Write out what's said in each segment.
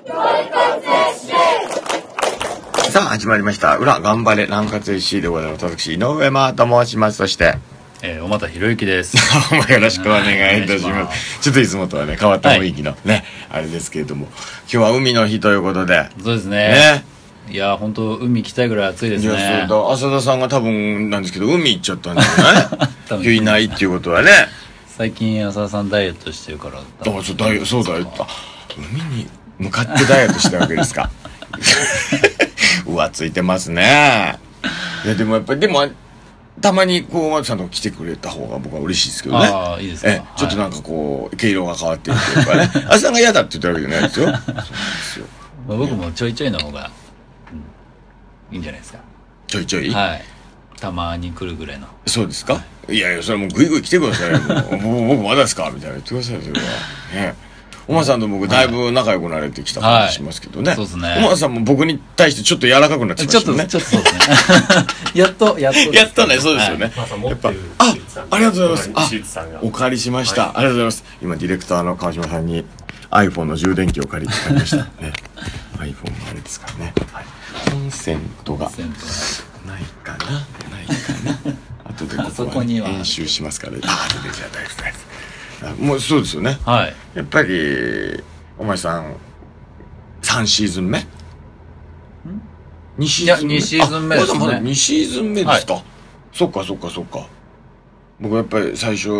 さあ始まりました裏頑張れ南葛 FC でございます。私井上真と申します。そして小俣博之ですよろしくお願いいたします。ちょっといつもとはね変わった雰囲気のね、はい、あれですけれども、今日は海の日ということで。 そうですね。いや本当海行きたいぐらい暑いですね。いやそうだ、浅田さんが多分なんですけど海行っちゃったんじゃない今日いないっていうことはね。 最近浅田さんダイエットしてるから。 そうだよ、海に向かってダイエットしたわけですか浮ついてますね。いやでもやっぱりたまにこう松さんと来てくれた方が僕は嬉しいですけどね。 ああいいですか。 ちょっとなんかこう毛色が変わっていくというかね浅田さんが嫌だって言ったわけじゃないですよ。そうなんですよ。 僕もちょいちょいの方が、いいんじゃないですか。 ちょいちょい、 はい、たまに来るぐらいの。 そうですか。いやいやそれもうグイグイ来てくださいよもう僕まだですかみたいな言ってくださいよそれはね。おまさんと僕だいぶ仲良くなれてきた感じしますけどね、はい、 そうですね。 おまさんも僕に対してちょっと柔らかくなってきましたね。 ちょっとそうですねやっとね。そうですよね、はい、やっぱありがとうございます。お借りしました、はい、ありがとうございます。今ディレクターの川島さんに iPhone の充電器を借りてましたねiPhone のあれですからね、はい、コンセントがないかな後でここは編集しますから出てきちゃったですね。もうそうですよね、はい、やっぱりお前さん3シーズン目2シーズン目 2シーズン目ですね。 まだ2シーズン目ですか、はい、そっか僕やっぱり最初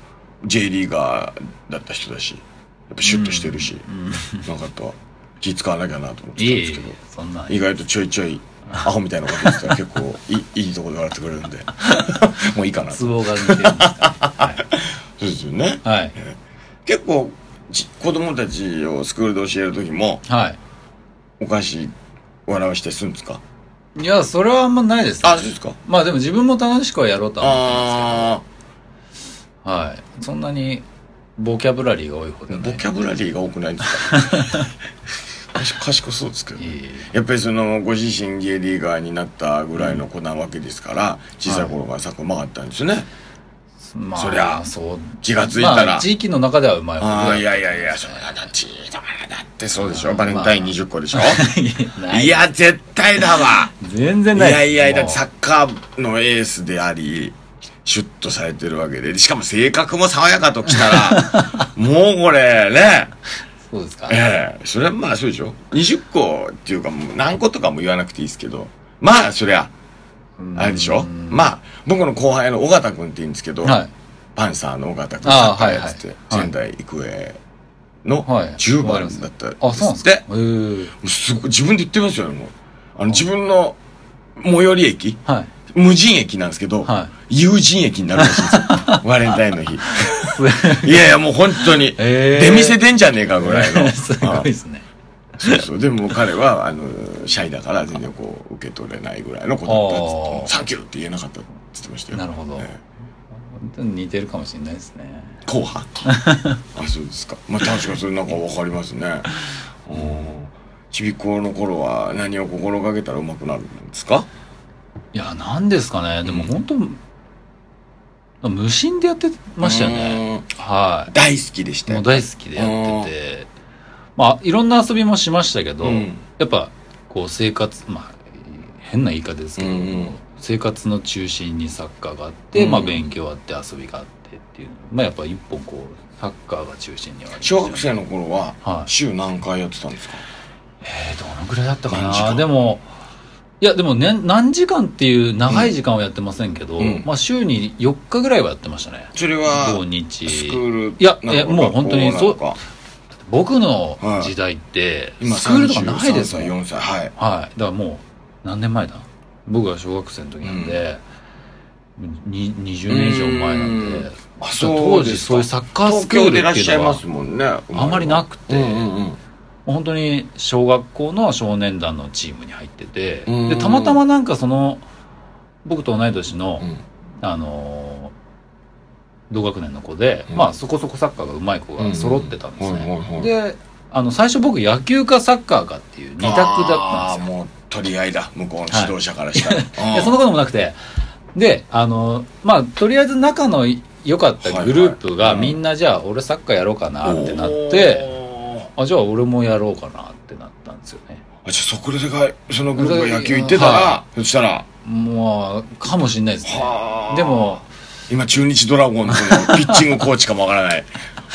J リーガーだった人だしやっぱシュッとしてるし、なんかやっぱ気使わなきゃなと思ってたんですけど、 そんな意外とちょいちょいアホみたいなこと言ってたら結構いいところで笑ってくれるんでもういいかなと。 ツボが似てるんですか、はい、 そうですよね、 はい、 結構子供たちをスクールで教える時も、はい、お菓子笑わしてするんですか。 いやそれはあんまないですね。 あ、そうですか。 まあでも自分も楽しくはやろうとは思ってますけど、はい、そんなにボキャブラリーが多い方ではない。 ボキャブラリーが多くないですか賢そうですけど、やっぱりそのご自身Jリーガーになったぐらいの子なわけですから、小さい頃からサッカーうまかったんですよね。まあ、そりゃそう気がついたら、 まあ、地域の中ではうまい方で。いやそれはだってそうでしょ。バレンタイン20個でしょいや絶対だわ全然ない。 いやだってサッカーのエースでありシュッとされてるわけで、しかも性格も爽やかときたらもうこれね。 そうですか。 それはまあそうでしょ。20個っていうかもう何個とかも言わなくていいですけど、まあそりゃあれでしょ。まあ僕の後輩の尾形君って言うんですけど、はい、パンサーの尾形君サッカーやってて、仙台育英の10番だったんですって。すごい自分で言ってますよね。もう自分の最寄り駅、はい、無人駅なんですけど、はい、有人駅になるらしいんですよバレンタインの日いやもう本当に出店出んじゃねえかぐらいのすごいですね。 そうでも彼はシャイだから全然こう受け取れないぐらいの子だったっつって、サンキューって言えなかったって言ってましたよ。 なるほど、本当に似てるかもしれないですね。 後派あ、そうですか。まあ確かにそれなんか分かりますねちびっこの頃は何を心がけたらうまくなるんですか。 いや何ですかね、でも本当、無心でやってましたよね。はい、 大好きでしたよ。 もう大好きでやってて、まあいろんな遊びもしましたけど、やっぱこう生活、まあ変な言い方ですけど、生活の中心にサッカーがあって、まあ勉強あって遊びがあってっていう、まあやっぱ一本こうサッカーが中心にはありましたね。 小学生の頃は週何回やってたんですか。 どのぐらいだったかな。でもね、何時間っていう長い時間はやってませんけど、まあ週に4日ぐらいはやってましたね。 それは土日スクール、 いやもう本当にそう。僕の時代ってスクールとかないですもん。 4歳はい、 はい、だからもう何年前だ、僕が小学生の時なんで、20年以上前なんで、当時そういうサッカースクールっていうのはあまりなくて、本当に小学校の少年団のチームに入ってて、でたまたまなんかその僕と同い年の、同学年の子で、まあそこそこサッカーが上手い子が揃ってたんですね。で最初僕野球かサッカーかっていう二択だったんですよ。 もう取り合いだ向こうの指導者からしたら、 いやそんなこともなくて、でまあとりあえず仲の良かったグループがみんなじゃあ俺サッカーやろうかなってなって、じゃあ俺もやろうかなってあ、じゃあそこでそのグループが野球行ってたら、そしたらもうかもしれないですね。でも今中日ドラゴンズのピッチングコーチかもわからない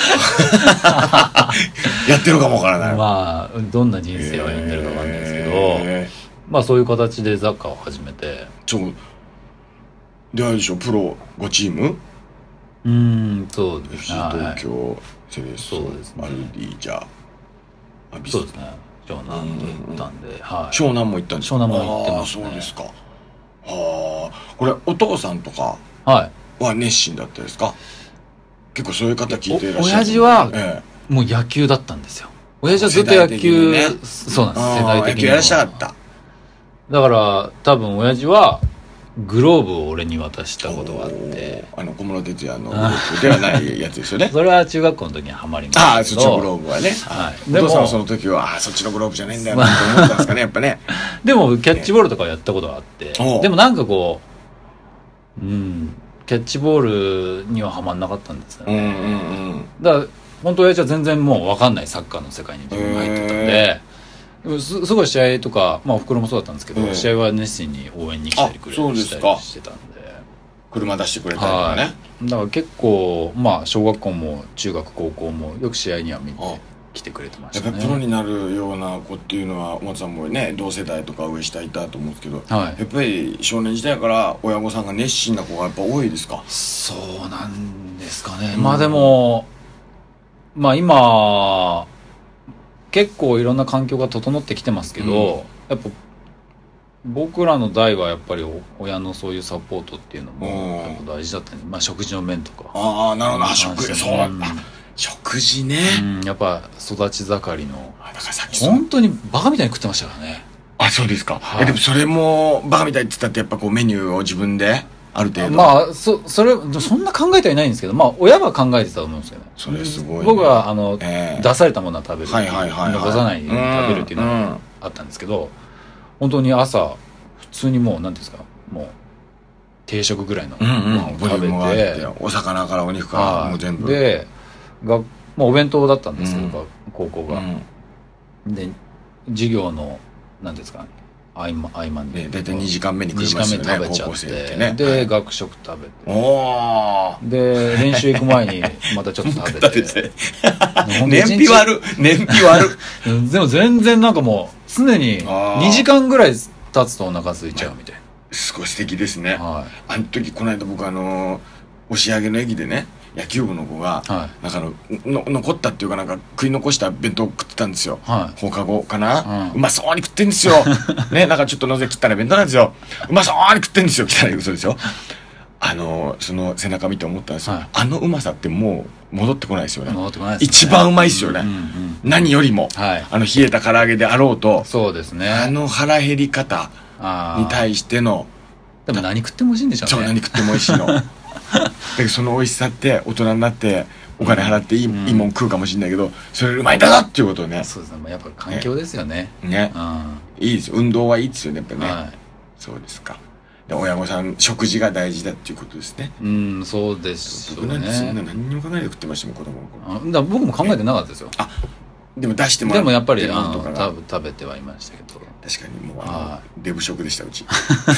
やってるかもわからない。 まあどんな人生を歩んでるかわかんないですけど、まあそういう形でサッカーを始めて。 であれでしょ、プロ5チーム、 そうですね。 東京セレッソ、マルディジャそうですね。湘南と行ったんで、 湘南も行ったんですか？ 湘南も行ってますね。 そうですか。これお父さんとかは熱心だったですか？結構そういう方聞いていらっしゃる。 親父はもう野球だったんですよ。親父はずっと野球、そうなんです。世代的に野球やらしたかった。 だから多分親父はグローブを俺に渡したことがあって、 小室哲哉のグループではないやつですよね。 それは中学校の時にはハマりましたけど。 そっちのグローブはね。お父さんはその時はそっちのグローブじゃないんだよなと思ったんですかね、やっぱね。 でもキャッチボールとかやったことがあって、でもなんかこうキャッチボールにはハマんなかったんですよね。だから本当親父は全然もう分かんないサッカーの世界に自分が入ってたんで、すごい試合とか、まあおふくろもそうだったんですけど、試合は熱心に応援に来たりくれたりしてたんで、 車出してくれたりとかね。 だから結構まあ小学校も中学高校もよく試合には見て来てくれてましたね。 やっぱりプロになるような子っていうのは、お松さんもね同世代とか上下いたと思うんですけど、やっぱり少年時代から親御さんが熱心な子がやっぱ多いですか？ そうなんですかね。まあでもまあ今結構いろんな環境が整ってきてますけど、やっぱ僕らの代はやっぱり親のそういうサポートっていうのもやっぱ大事だったんで、まあ食事の面とか。 なるほど。食事ね。 やっぱ育ち盛りの本当にバカみたいに食ってましたからね。 そうですか。でもそれもバカみたいって言ったってやっぱこうメニューを自分である程度。 まあそんな考えてはいないんですけど、まあ親は考えてたと思うんですけどね。 それすごいね。 僕は出されたものは食べる、残さないように食べるっていうのがあったんですけど、本当に朝普通にもう何ていうんですか、もう定食ぐらいのご飯を食べて、 お魚からお肉からもう全部でお弁当だったんですけど、高校がで授業の何ですかね、合間に大体2時間目に来ますよね、 2時間目に食べちゃって、で学食食べて、で練習行く前にまたちょっと食べて燃費悪でも全然なんかもう常に2時間ぐらい経つとお腹空いちゃうみたいな。 すごい素敵ですね。あの時この間僕押上の駅でね、野球部の子がなんか残ったっていうかなんか食い残した弁当を食ってたんですよ。放課後かな、うまそうに食ってんですよね。なんかちょっとのぜ切ったら弁当なんですよ。うまそうに食ってんですよ。汚い嘘ですよ。その背中見て思ったんですよ。うまさってもう戻ってこないですよね。一番うまいですよね。何よりも冷えた唐揚げであろうと、 そうですね、 腹減り方に対しての、 でも何食っても美味しいんでしょうね。 そう、何食っても美味しいのだけどその美味しさって大人になってお金払っていいもん食うかもしれないけど、それうまいんだぞっていうことをね。 そうですね、やっぱ環境ですよね。 いいですよ、運動はいいですよね、やっぱね。そうですか。で親御さん食事が大事だっていうことですね。 そうですよね。 僕なんてそんな何にも考えて食ってましたもん、子供の頃。 だから僕も考えてなかったですよ。 でも出してもらって、 でもやっぱり食べてはいましたけど。 確かにもうデブ食でした、うち。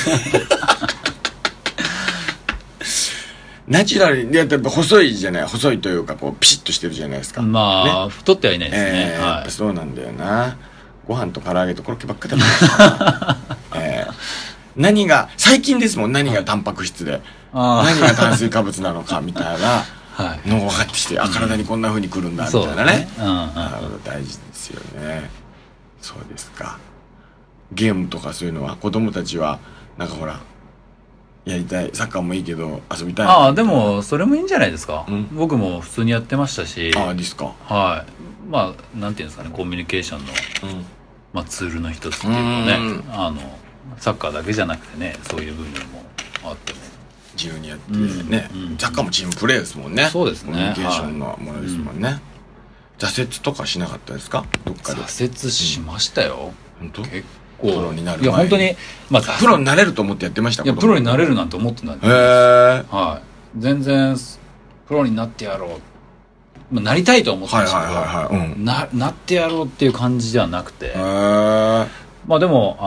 ナチュラルにやっぱ細いじゃない、細いというかこうピシッとしてるじゃないですか。 まあ太ってはいないですね。 やっぱそうなんだよな。ご飯と唐揚げとコロッケばっかり食べてる。何が最近ですもん、何がタンパク質で何が炭水化物なのかみたいなのが分かってきて、体にこんな風にくるんだみたいなね。大事ですよね。そうですか。ゲームとかそういうのは子供たちはなんかほらやりたい、サッカーもいいけど遊びたい。 でもそれもいいんじゃないですか。僕も普通にやってましたし。 ですか。 まあなんていうんですかね、コミュニケーションのツールの一つっていうかね、サッカーだけじゃなくてね、そういう部分もあっても自由にやってね。サッカーもチームプレーですもんね。 そうですね。 コミュニケーションのものですもんね。挫折とかしなかったですか、どっかで。 挫折しましたよ。 本当？ 結構。プロになる前に。 いや本当に、 プロになれると思ってやってました。 いやプロになれるなんて思ってない。全然プロになってやろう、なりたいと思ってましたけど、なってやろうっていう感じではなくて、 まあでも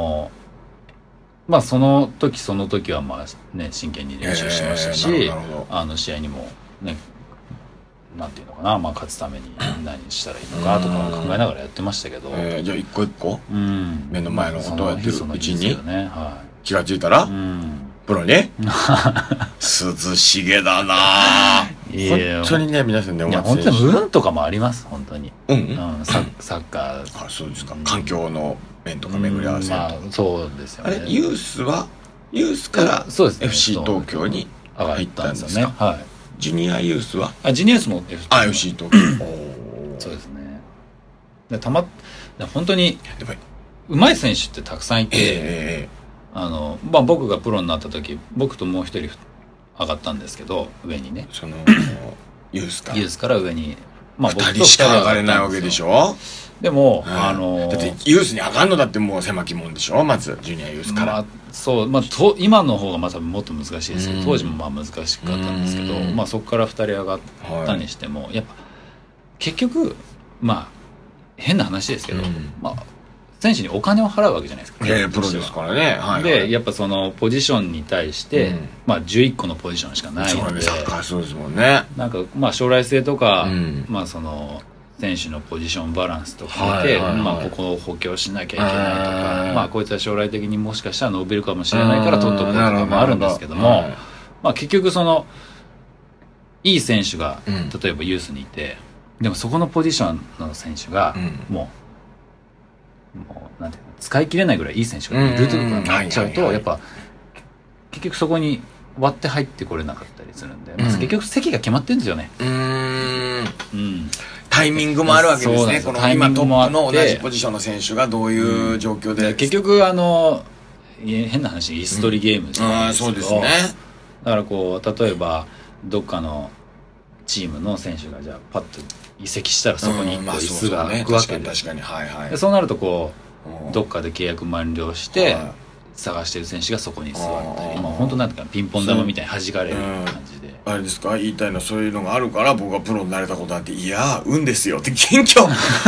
まあその時はまあね真剣に練習しましたし、試合にもねなんていうのかな、まあ勝つために何したらいいのかとか考えながらやってましたけど、 じゃあ一個一個、目の前のことをやってるうちに気がついたら、プロに涼しげだな本当にね、皆さんね、 いや本当に運とかもあります、本当に。サッカー。 あ、そうですか。環境の面とか巡り合わせ。 まあそうですよね。 あれユースから FC 東京に入ったんですか。はい。ジュニアユースは？ ジュニアユースも FC 東京。 そうですね。本当にうまい選手ってたくさんいて、まあ僕がプロになった時、僕ともう一人上がったんですけど、上にね。 そのユースから上に、 まあ僕と2人しか上がれないわけでしょ。 でもだってユースに上がるのだってもう狭きもんでしょ、まずジュニアユースから。 そう、まあ今の方がまたもっと難しいですけど、当時もまあ難しかったんですけど、まあそこから2人上がったにしても、やっぱ結局まあ変な話ですけど、まあ選手にお金を払うわけじゃないですか。 プロですからね。 でやっぱそのポジションに対して、まあ11個のポジションしかないので、 そうですもんね。 なんかまあ将来性とか、まあその選手のポジションバランスとか見て、まあここを補強しなきゃいけないとか、まあこいつは将来的にもしかしたら伸びるかもしれないから取っとこうとかもあるんですけども、まあ結局そのいい選手が例えばユースにいて、でもそこのポジションの選手がもうなんていうの、使い切れないぐらいいい選手がいるとかになっちゃうと、やっぱ結局そこに割って入ってこれなかったりするんで、結局席が決まってるんですよね。 タイミングもあるわけですね。この今トップの同じポジションの選手がどういう状況で、 結局変な話、椅子取りゲームじゃないですけど、そうですね。だからこう例えばどっかのチームの選手がじゃあパッと移籍したらそこに椅子が置くわけで、そうなるとこうどっかで契約満了して探してる選手がそこに座ったり、本当なんていうかピンポン玉みたいに弾かれる感じで、 あれですか、言いたいのはそういうのがあるから僕がプロになれたことあって、いや運ですよって謙虚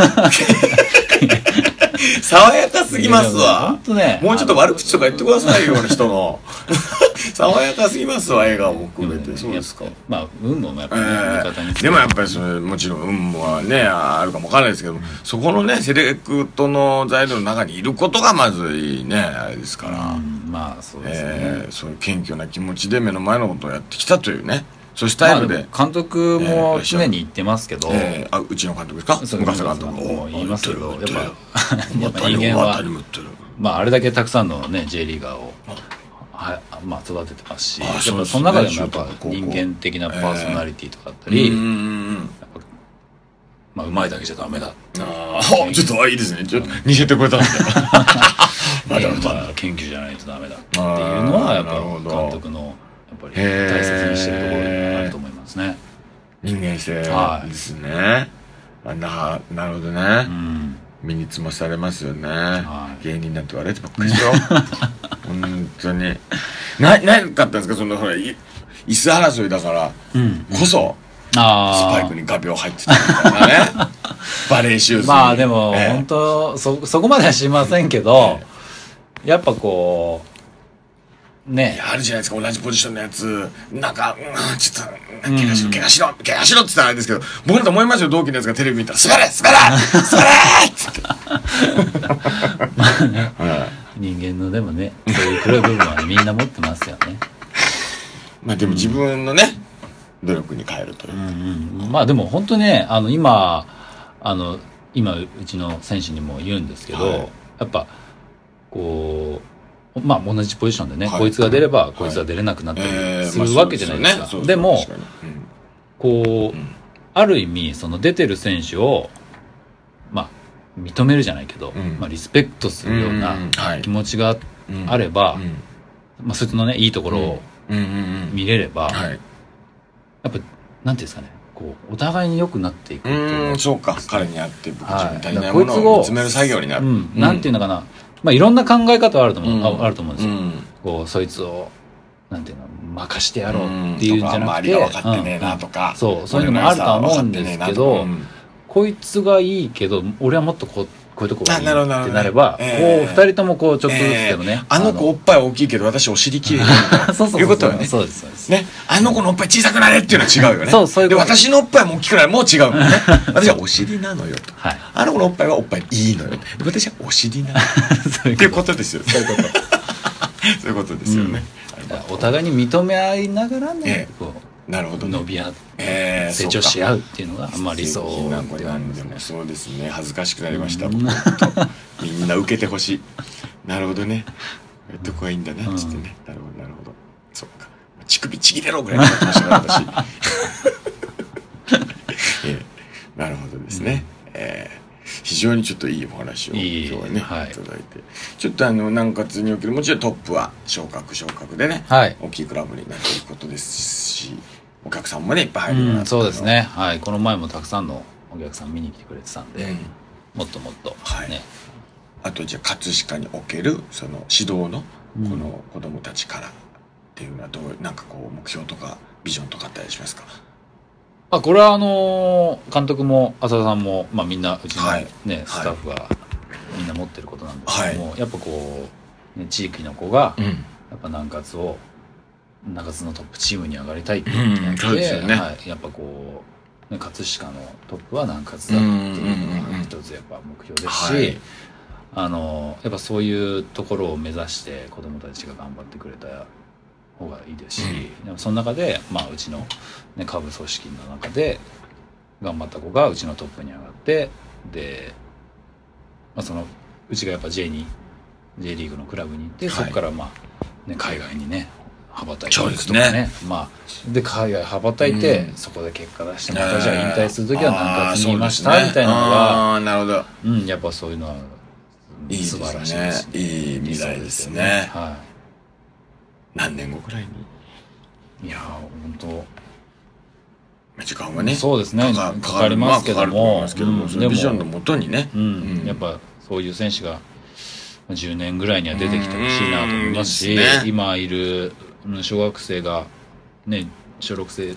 爽やかすぎますわ。もうちょっと悪口とか言ってくださいよ人の爽やかすぎますわ、笑顔も含めて。そうですか。 まあ運もやっぱり味方にでもやっぱりそれもちろん運はねあるかもわからないですけど、そこのねセレクトの材料の中にいることがまずいいねあれですから、 まあそうですね。 そういう謙虚な気持ちで目の前のことをやってきたというね、そういうスタイルで。 監督も常に言ってますけど、 うちの監督ですか？昔監督も言いますけど、やっぱ人間はまああれだけたくさんのね J リーガーをまあ育ててますし、やっぱその中でもやっぱ人間的なパーソナリティとかあったり、まあうまいだけじゃダメだ。 ちょっといいですね。ちょっと似せてくれたんで。 謙虚じゃないとダメだっていうのはやっぱ監督のやっぱり大切にしてるところにあると思いますね。 人間性ですね。なるほどね。身につまされますよね。芸人なんて言われてばっかりでしょ。本当に。何かったんですか、そのほら椅子争いだからこそスパイクに画鋲入ってたみたいなね。バレーシューズ。 まあでも本当そこまではしませんけど、やっぱこうね、 あるじゃないですか、同じポジションのやつなんかちょっと怪我しろって言ったらあれですけど、僕だと思いますよ、同期のやつがテレビ見たら滑れっつってまあね、人間のでもね、そういう黒い部分はみんな持ってますよね。 まあでも自分のね努力に変えるという、 まあでも本当ね、今うちの選手にも言うんですけど、やっぱこうまあ同じポジションでね、こいつが出ればこいつは出れなくなったりするわけじゃないですか。でもこうある意味その出てる選手をまあ認めるじゃないけど、まあリスペクトするような気持ちがあれば、まあそいつのねいいところを見れれば、やっぱなんていうんですかね、こうお互いに良くなっていくっていう。 そうか、彼にあって僕自分足りないものを見つめる作業になる。 なんていうのかな、まあいろんな考え方はあると思うんですよ。こうそいつをなんていうの任してやろうっていうんじゃなくて、 周りが分かってねえなとか、 そういうのもあるとは思うんですけど、こいつがいいけど俺はもっとここういうとこがいいってなれば、こう2人ともこうちょっとずつでもね、 あの子おっぱい大きいけど私お尻きれいだそういうことはね、 そうですそうですね、あの子のおっぱい小さくなれっていうのは違うよね。 そういうことで、私のおっぱいも大きくなる、もう違うもんね。私はお尻なのよと、あの子のおっぱいはおっぱいいいのよ、私はお尻なのよっていうことですよ。そういうことそういうことですよね。 お互いに認め合いながらね、 なるほど、 伸び合って、成長し合うっていうのが理想なんでもそうですね。恥ずかしくなりました。みんな受けてほしい。なるほどね。どこがいいんだなっつってね。なるほどなるほど。そうか。乳首ちぎれろぐらいになってましたから私。なるほどですね。非常にちょっといいお話を今日はねいただいて、ちょっと南葛におけるもちろんトップは昇格でね、大きいクラブになっていることですし、お客さんもねいっぱい入るようになった。 そうですね。はい。この前もたくさんのお客さん見に来てくれてたんで、もっともっとね。 あとじゃあ葛飾におけるその指導のこの子供たちからっていうのはどうなんかこう目標とかビジョンとかあったりしますか？ これは監督も浅田さんも、みんなうちのね、スタッフがみんな持ってることなんですけども、やっぱこう、地域の子がやっぱ南葛のトップチームに上がりたいって言ってやっぱこう葛飾のトップは南葛だっていうのが一つやっぱ目標ですし、やっぱそういうところを目指して子どもたちが頑張ってくれた方がいいですし、でもその中でうちの下部組織の中で頑張った子がうちのトップに上がって、で、そのうちがやっぱ J リーグのクラブに行って、そこから海外にね羽ばたいていくとかね、で海外羽ばたいて、そこで結果出してまたじゃあ引退する時は南葛にいましたみたいなのが、 なるほど、 やっぱそういうのは素晴らしいですね。いい未来ですね。何年後くらいに？ いや本当時間はね、 そうですね、かかりますけども、 そのビジョンのもとにね、 やっぱそういう選手が10年ぐらいには出てきてほしいなと思いますし、今いる小学生がね、小6で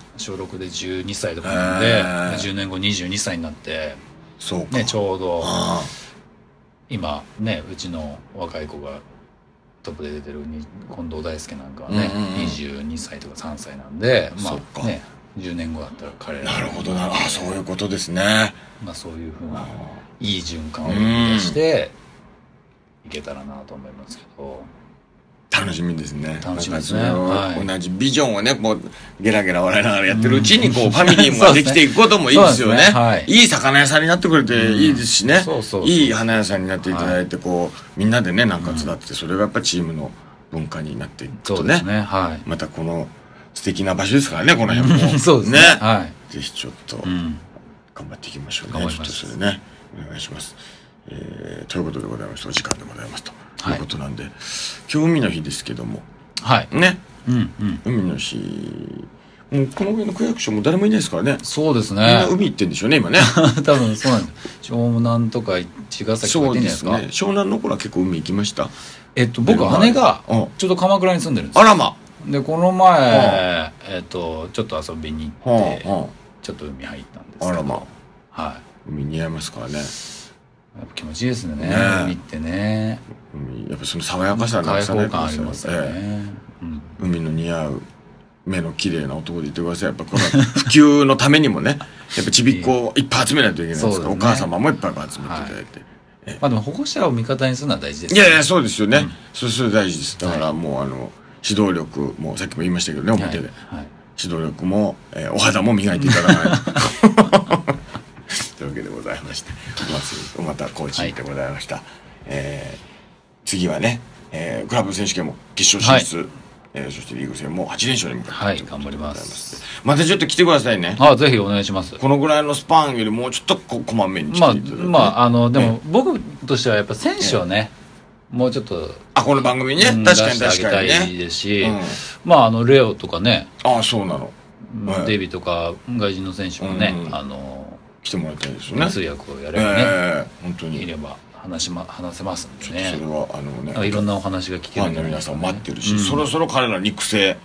12歳とかなんで、10年後22歳になって、ね、ちょうど今ね、うちの若い子がトップで出てる近藤大輔なんかはね、22歳とか3歳なんで、ね、10年後だったら彼らなるほどな、そういうことですね。 そういうふうないい循環を生み出していけたらなと思いますけど、 楽しみですね。 楽しみですね。 同じビジョンをね、こうゲラゲラ笑いながらやってるうちにこうファミリーもできていくこともいいですよね。いい魚屋さんになってくれていいですしね。いい花屋さんになっていただいて、こうみんなでね、なんか集ってそれがやっぱチームの文化になっていくとね、またこの素敵な場所ですからね、この辺も。 そうですね。 ぜひちょっと頑張っていきましょうね。ちょっとそれね、お願いします。ということでございまして、お時間でございますということなんで、今日海の日ですけども、ね、海の日、もうこの上の区役所も誰もいないですからね。 そうですね。 みんな海行ってんでしょうね、今ね。 多分そうなんです。湘南とか茅ヶ崎とか行ってんじゃないですか。 湘南の頃は結構海行きました。 僕姉がちょうど鎌倉に住んでるんですよ。 あらま。 でこの前ちょっと遊びに行ってちょっと海入ったんですけど、 あらま、海似合いますからね。 やっぱ気持ちいいですね、海ってね。 やっぱその爽やかさ開放感ありますよね。 海の似合う目の綺麗な男でいてください。やっぱこの普及のためにもね、やっぱちびっこをいっぱい集めないといけないですから、お母様もいっぱい集めていただいて。 でも保護者を味方にするのは大事ですね。いやそうですよね。それ大事です。だからもう指導力もさっきも言いましたけどね、表で指導力もお肌も磨いていただかないと。というわけでございまして、またコーチでございました。次はね、クラブ選手権も決勝進出、そしてリーグ戦も8連勝に向かって頑張ります。 またちょっと来てくださいね。 ぜひお願いします。 このぐらいのスパンよりもうちょっとこまめに来ていただいて。 でも僕としてはやっぱ選手をね、もうちょっとこの番組ね、確かに出してあげたいですし、レオとかね、 そうなの、 デビとか外人の選手もね、 来てもらいたいですよね。 通訳をやればね、 本当にいれば話せますんでね。 それはいろんなお話が聞けるんじゃないですか。 ファンの皆さん待ってるし、そろそろ彼ら肉声、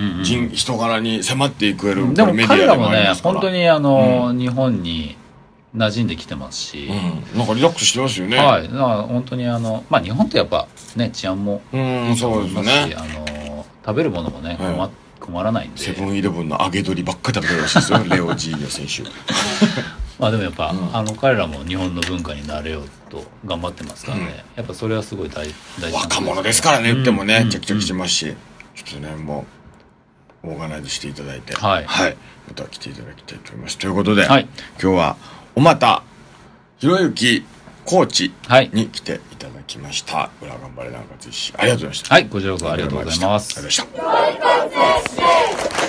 人柄に迫っていくでも彼らもね、本当に日本に馴染んできてますし、 なんかリラックスしてますよね。 はい。だから本当にまあ日本ってやっぱね、治安もいいと思いますし、食べるものもね、困らないんで。 セブンイレブンの揚げ鶏ばっかり食べてるらしいですよ、レオ・ジーニョ選手。 まあでもやっぱ、彼らも日本の文化になれようと頑張ってますからね、やっぱそれはすごい大事な、 若者ですからね、言ってもね、チャキチャキしてますし、ちょっとね、もう、オーガナイズしていただいて、はい。また来ていただきたいと思います。ということで、今日は、おまた、ひろゆきコーチに来ていただきました。裏頑張れ南葛石、ありがとうございました。 はい、こちらこそありがとうございます。 ありがとうございました。